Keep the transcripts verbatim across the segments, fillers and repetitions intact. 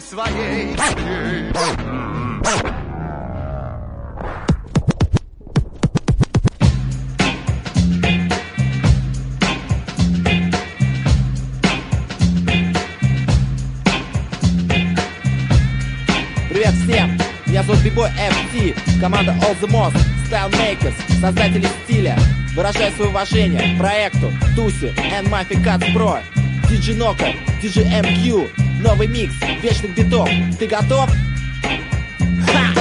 своей. Привет всем! Меня зовут B-Boy эф ти, команда All The Most, Style Makers, создатели стиля. Выражаю свое уважение проекту Туси and Mafia Cats Pro, диджей Нока, диджей эм кью, новый микс, вечных битов. Ты готов? Ха!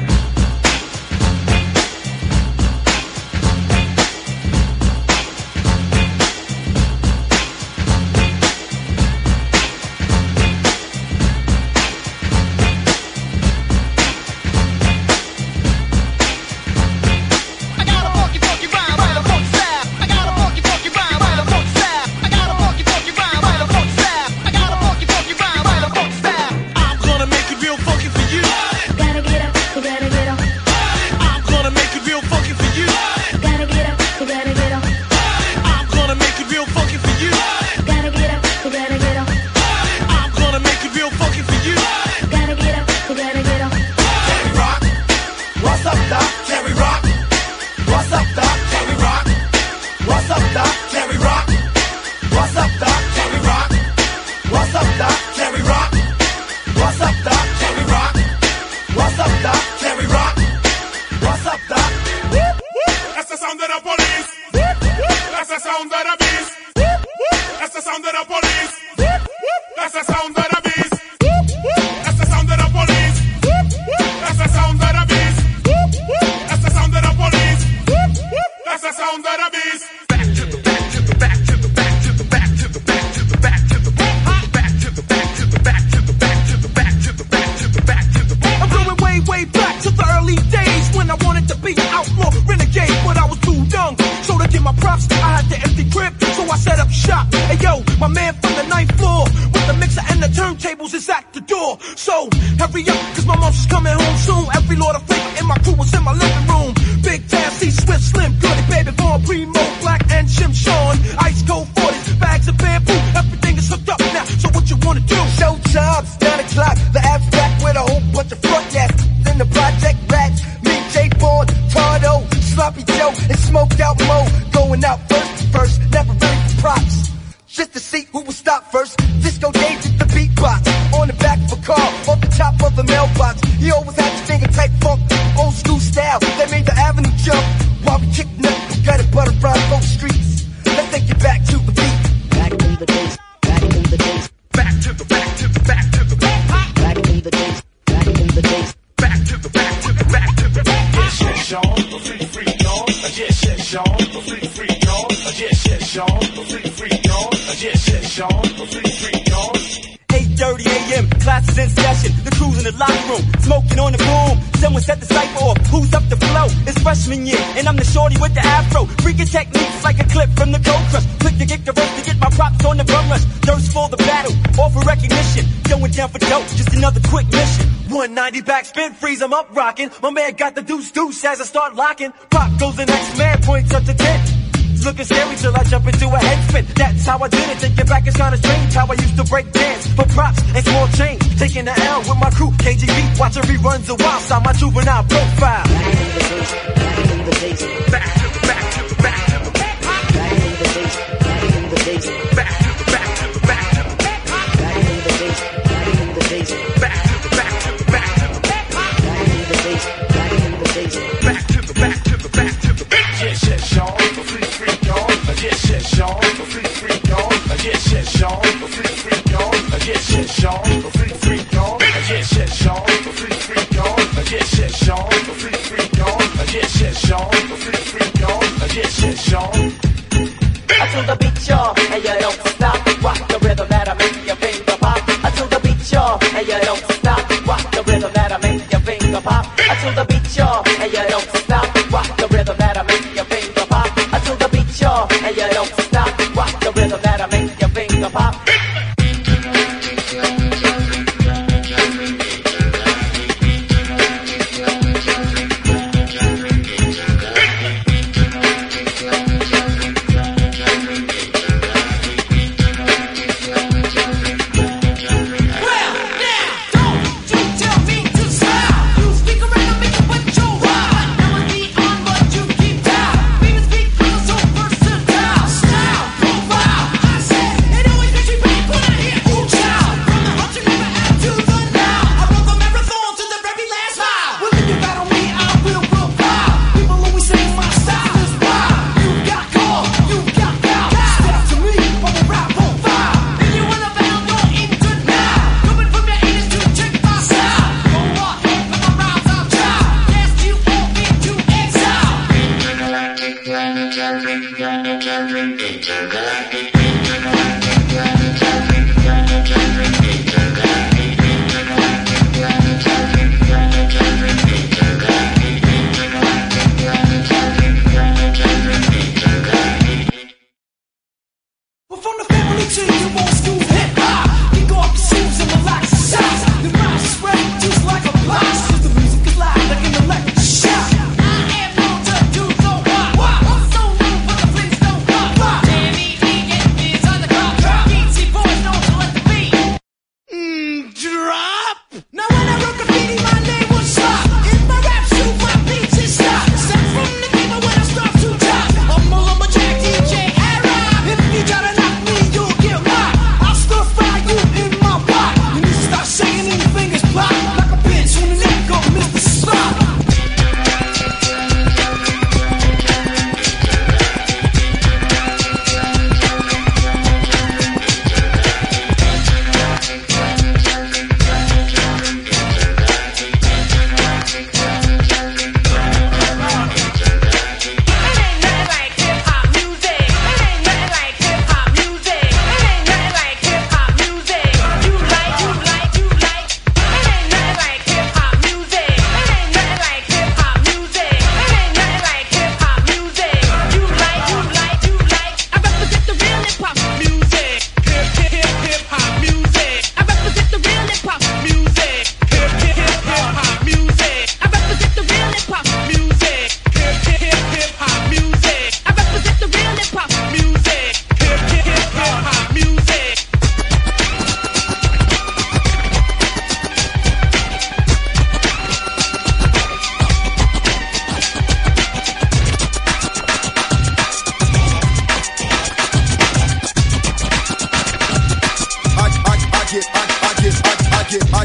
Backspin, freeze, I'm up rocking. My man got the deuce deuce as I start locking. Pop goes the next man, points up to ten. It's looking scary till I jump into a head spin. That's how I did it. Thinking back is kinda strange how I used to break dance for props and small change. Taking the L with my crew, K G B, watching reruns of Wild Style, my juvenile profile. Back in the days, back to the back to the back to the back. Back in the days, back in the days, back to the back to the back to the back. Back in the days, back in the days, back to the back to the back to the back. Back in the days, back in the days, back to the back to the back to the back. Yeah, shit, Sean, go free, free, y'all. Yeah, shit, Sean, go free, free, y'all. Yeah, shit, Sean, go free, free, y'all. Yeah, shit, Sean, go free, free, y'all. Yeah, shit, Sean, go free, free, y'all. Yeah, shit, Sean, go free, free, y'all. Yeah, shit, Sean, go free, free, y'all. Yeah, shit, Sean. I to the beat, y'all, and you don't stop. Rock the rhythm that I make your finger pop. I to the beat, y'all, and you don't stop. Rock the rhythm that I make your finger pop. I to the beat, y'all, and you don't stop. Rock the rhythm that I make your finger pop. I to the beat, y'all, and you don't stop. Rock the rhythm that I make your finger pop. Well, now,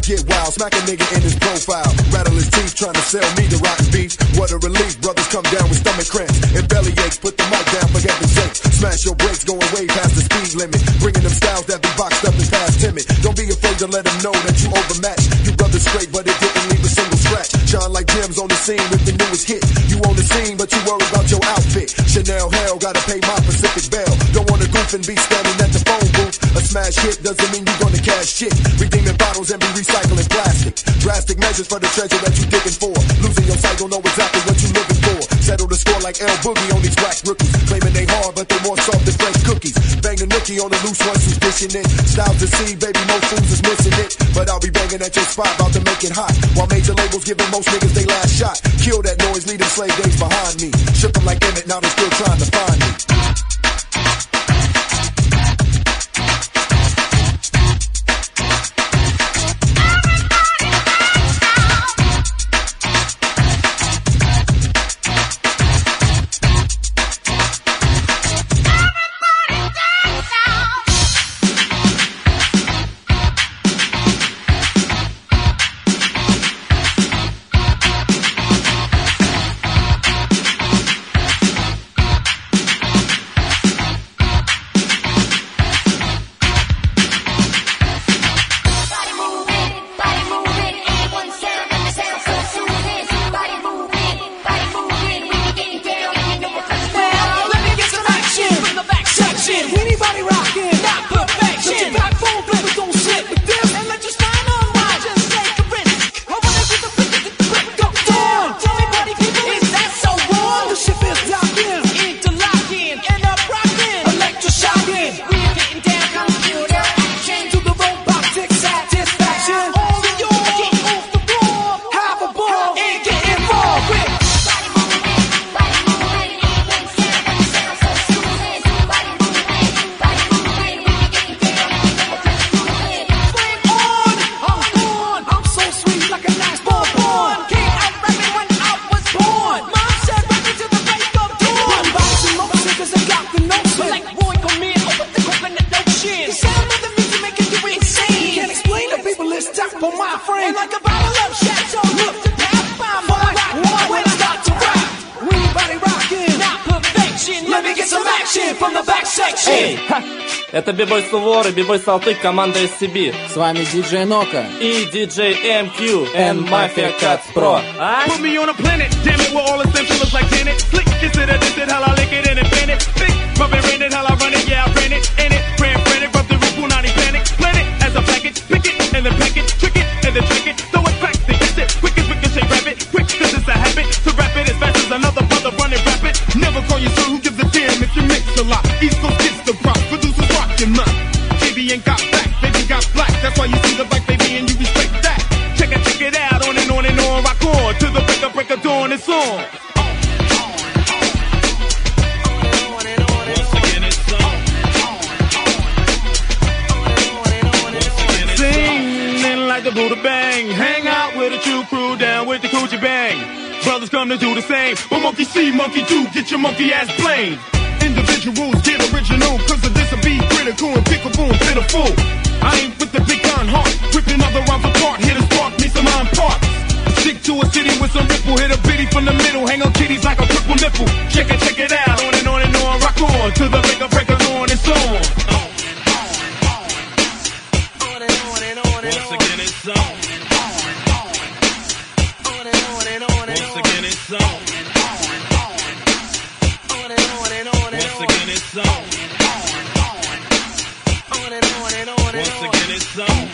get wild, smack a nigga in his profile. Rattle his teeth, trying to sell me the rotten beats. What a relief, brothers come down with stomach cramps and belly aches. Put the mic down for heaven's sake. Smash your brakes, going way past the speed limit. Bringing them styles that be boxed up and past timid. Don't be afraid to let them know that you overmatched. You brothers straight, but it didn't leave a single scratch. Shine like gems on the scene with the newest hit. You on the scene, but you worry about your outfit. Chanel hell, gotta pay my Pacific Bell. Don't wanna goof and be standing at the phone booth. A smash hit doesn't mean you're gonna cash shit. Redeeming bottles and be recycling plastic. Drastic measures for the treasure that you digging for. Losing your sight, don't know exactly what you looking for. Settle the score like L Boogie on these whack rookies. Claiming they hard, but they more soft than fresh cookies. Bang a nookie on the loose ones who's dishing it. Styles to see, baby, most fools is missing it. But I'll be banging at your spot, about to make it hot. While major labels giving most niggas they last shot. Kill that noise, leave them slave days behind me. Shook them like Emmett, now they still trying to find me. Это бибой Суворы, бибой Салтык, команда эс си би. С вами диджей Нока и диджей эм кью and Mafia Cats Pro. Put me on a planet, damn it, where all essentials like Janet. Slick, consider this it, how I lick it and invent it. Big, rubbing, rain it, how I run it, yeah, I ran it. In it, ran, ran it, rub the roof, Punani panic. Plan it as a package, pick it, and then pack it, trick it, and then trick it. Throw it back, then get it, quick as ricochet, rap it. Quick, cause it's a habit, to rap it as fast as another brother running rapid. Never call you son, who gives a damn if you mix a lot. East Coast gets the rock, producers rock your mind. Baby ain't got back, baby got black. That's why you see the black baby and you respect that. Check it, check it out, on and on and on. Rock on to the break of break of dawn. It's on. Singing like the Buddha Bang. Hang out with a true crew, down with the Coochie Bang. Brothers come to do the same. But monkey see, monkey do, get your monkey ass blamed. Individuals get original, cause of this will be critical and pickable and pitiful. I ain't with the big gun heart, ripping other rhymes apart, here to spark me some iron parts. Stick to a city with some ripple, hit a bitty from the middle, hang on kitties like a triple nipple. Check it, check it out, on and on and on, rock on, to the break of break of dawn, it's on. Once again it's on. Once again it's on. Once again it's on. Once again it's on.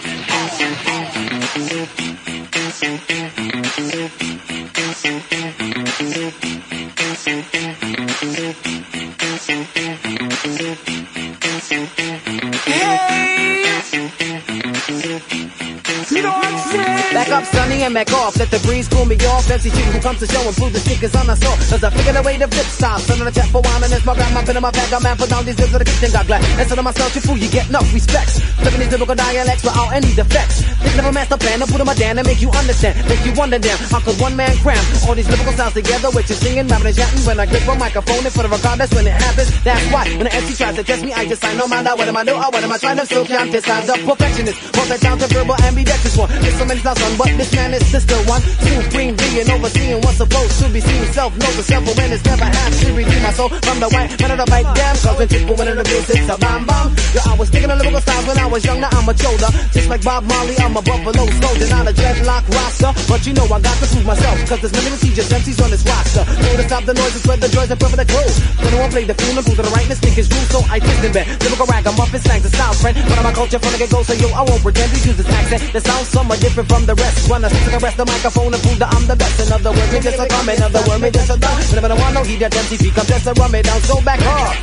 Back up, Sonny, and back off. Let the breeze cool me off. Fancy chick who comes to show and prove the stickers on the saw. Cause I figured a way to flip style. Son of a chat for a while and it's my grab my pen in my bag. I'm man for down these bills of the kitchen got glad. Instead of myself, you fool, you get no respects. Flipping these typical dialects without any defects. Thinking of a master plan to put in my down and make you understand. Make you wonder damn, how could one man cram all these lyrical sounds together with you singing, rapping and chatting. When I grip a microphone in front of a crowd, that's when it happens. That's why when the M C tries to test me, I just sign no matter what am I do or what am I trying to still can't decide the perfectionist. Multi-talented verbal ambidextrous one. This so many styles on, but this man is sister one. Supreme being overseeing what's supposed to be seen. Self-knows the self-awareness never has to redeem my soul from the white man of the bite. Damn, cause when people went in the biz, it's a bomb bomb. Yo, I was thinking of lyrical styles when I was young, now I'm a shoulder. Just like Bob Marley, I'm a buffalo soldier, not a dreadlock roster. But you know I got to prove myself, cause there's many prestigious M Cs on this roster. Know to stop the noise and spread the joys and prefer the crew. Gonna wanna play the fool and prove to the rightness, think it's true, so I twist and bend. Lyrical ragamuffin slangs and styles, friend. But I'm a culture from the get-go, so yo, I won't pretend to use this accent that sounds somewhat different from the rest. Wanna sit and rest the microphone and prove that I'm the best. In other words, me just a comment, in other words, me just a done. Whenever I want no heat, that M C P comes just to run me down, so back hard.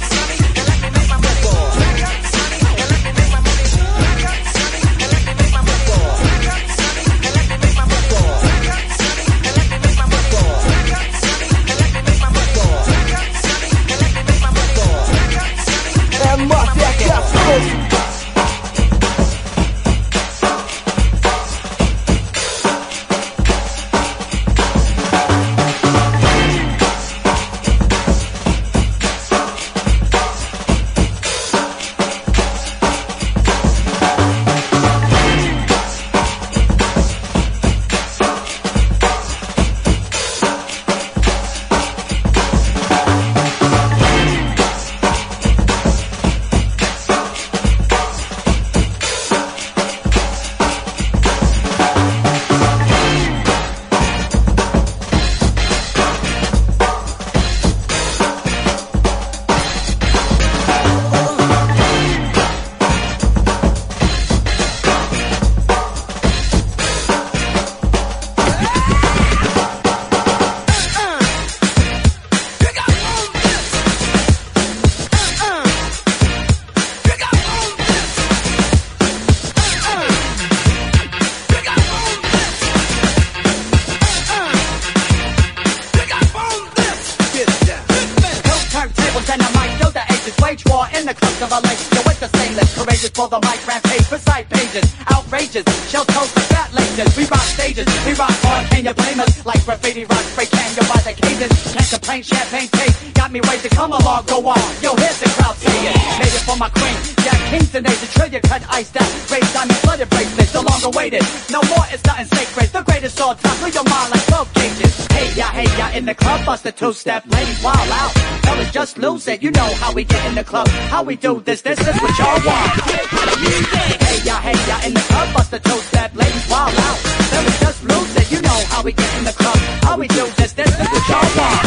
For the mic, rampage, precise pages, outrageous, shell toast the fat laces. We rock stages, we rock hard, can you blame us? Like graffiti rock, spray can you by the cases. Can't complain, champagne taste, got me ready to come along, go on. Yo, here's the crowd saying, made it for my queen, Jack Kingston, there's a trillion cut iced out, raised diamond flooded bracelets, so long awaited. No more, it's nothing sacred, the greatest all time, blew your mind like twelve gauges. Hey ya, hey ya, in the club, bust a two-step, ladies wild out. Fellas just lose it, you know how we get in the club, how we do this, this is what y'all want. Hey ya, hey ya, in the club, bust a two-step, ladies wild out. Fellas just lose it, you know how we get in the club, how we do this, this is what y'all want.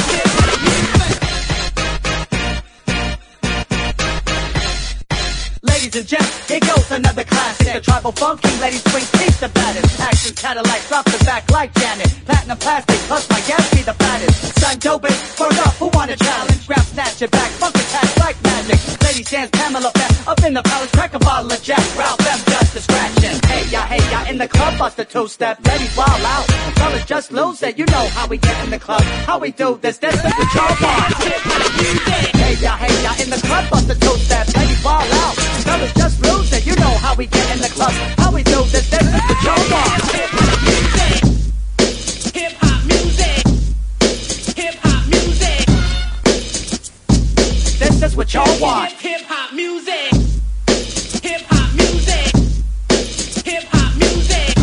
Ladies and gents, here goes another classic. The tribal funky ladies swing teeth the baddest. Action Cadillac, drop the back like Janet. Platinum plastic, plus my gas be the fattest. Son doping, burn up, who want a challenge? Grab, snatch it back, funk attack like magic. Ladies dance, Pamela Fett, up in the palace, crack a bottle of Jack. Ralph, them just a scratching. Hey ya, hey ya, in the club, bust a two-step. Ladies wild out, fellas just lose it. You know how we get in the club, how we do this, this is what y'all want. Hey ya, hey ya, in the club, bust a two-step. Ladies wild out. Fellas just lose it, you know how we get in the club, how we do this, this is what y'all want. Hip hop music, hip hop music, this is what y'all want. Hip hop music, hip hop music, hip hop music,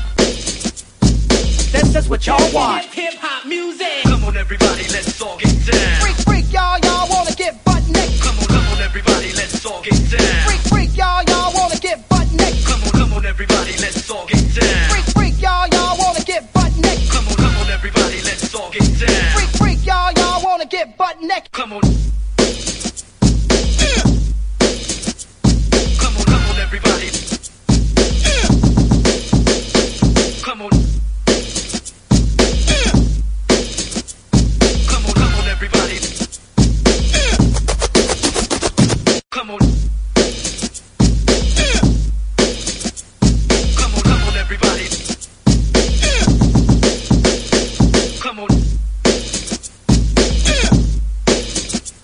this is what y'all want. Hip hop music. Come on everybody, let's all get down. Freak, freak, y'all, y'all wanna get butt naked. Come on, come on everybody, let's all get down. Freak, freak, y'all, y'all wanna get butt naked. Come on, come on everybody, let's all get down. Freak, freak, y'all, y'all wanna get butt naked. Come on, come on everybody, let's all get down. Freak, freak, y'all, y'all wanna get butt naked. Come on. Come on, come on everybody. Come on. Come on, come on everybody. Come on. Come on, come on everybody. Come on.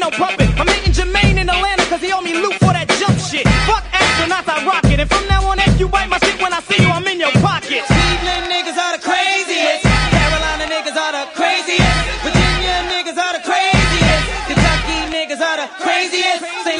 no puppet. I'm meeting Jermaine in Atlanta cause he owe me loot for that jump shit. Fuck astronauts, I rock it. And from now on, if you bite my shit when I see you, I'm in your pocket. Cleveland niggas are the craziest. Carolina niggas are the craziest. Virginia niggas are the craziest. Kentucky niggas are the craziest. Saint